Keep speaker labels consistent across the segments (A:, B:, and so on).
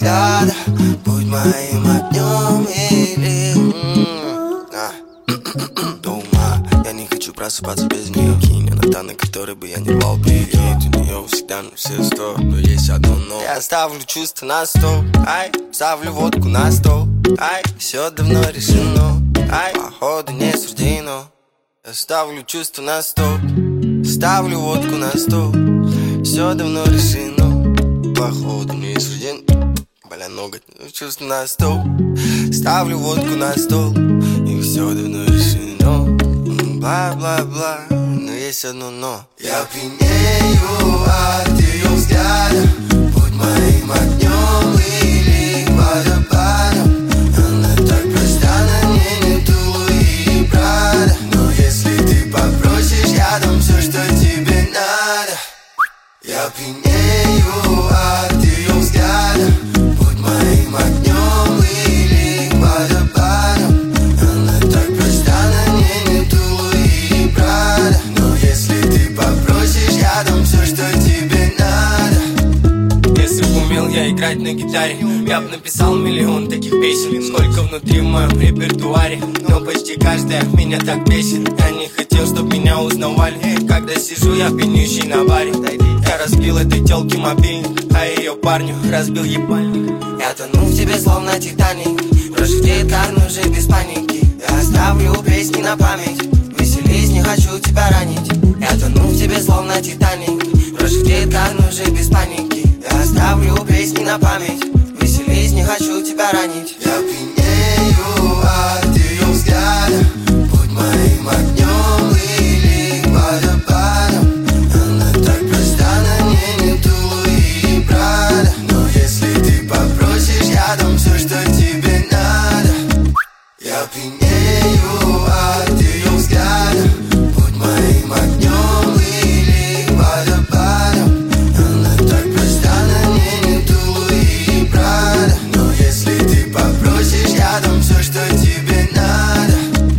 A: взгляда, будь моим огнем или до ума. Я не хочу просыпаться без нее. Кинь иногда, на которой бы я не рвал бы ее. У нее всегда на все 100, но есть одно но. Я ставлю чувства на стол, ай, ставлю водку на стол, ай, все давно решено, ай, походу не суждено. Я ставлю чувства на стол, ставлю водку на стол, все давно решено, походу не суждено. Бля, ноготь, чувства на стол, ставлю водку на стол, и все давно решено. Бла-бла-бла, но есть одно но. Я пьянею от ее взгляда, будь моим огнем или водопадом. Она так проста, на ней нету Луи и Прада. Но если ты попросишь, я дам все, что тебе надо. Я пьянею от ее взгляда, будь моим огнем или водопадом. Она так проста, на ней нету Луи и Прада. Но если ты попросишь, я дам все, что тебе надо.
B: Если б умел я играть на гитаре, я б написал миллион таких песен. Сколько внутри в моем репертуаре, но почти каждая меня так бесит. Я не хотел, чтоб меня узнавали, когда сижу я пьянющий на баре. Я разбил этой тёлке мобильник, а ее парню разбил ебальник.
A: Я тону в тебе словно Титаник, прожигает карну уже без паники. Я оставлю песни на память, веселись, не хочу тебя ранить. Я тону в тебе словно Титаник, прожигает карну уже без паники. Я оставлю песни на память, веселись, не хочу тебя ранить. Я пьянею от ее взгляда, будь моим огнем или водопадом. Она так проста, на ней нету Луи и Прада. Но если ты попросишь, я дам все, что тебе надо. Я пьянею от ее взгляда, будь моим огнем или водопадом. Она так проста, на ней нету Луи и Прада. Но если ты попросишь, я дам все, что тебе надо.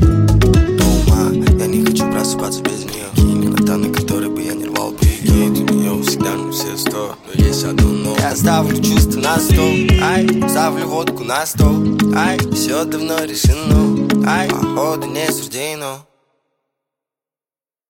A: Дома, я не хочу просыпаться без нее. Кинь иногда, на которой бы я не рвал бы ее. У нее всегда на все 100, но есть одно но. Я ставлю чувства на стол, ай, ставлю водку на стол, ай, все давно решено, ай, походу не суждено.